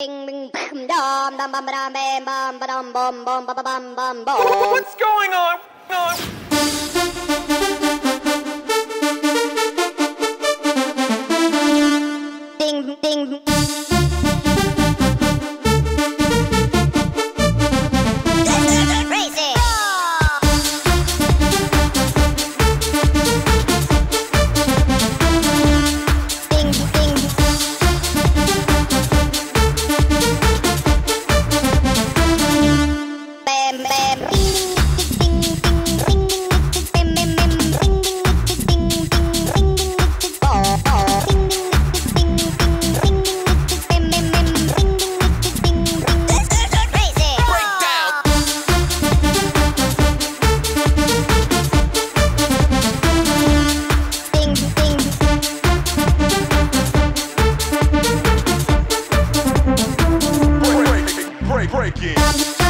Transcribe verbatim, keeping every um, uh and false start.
What's going on? Ding, ding. Crazy. Ding, ding. Bam, bam. Ding, ding, ding, ding, ding, ding, ding, ding, ding, ding, ding, ding, ding, oh, oh. Ding, ding, ding, ding, ding, ding, ding, ding, ding, ding, ding, crazy. Breakdown. Ding, ding. Break, break, break, break it.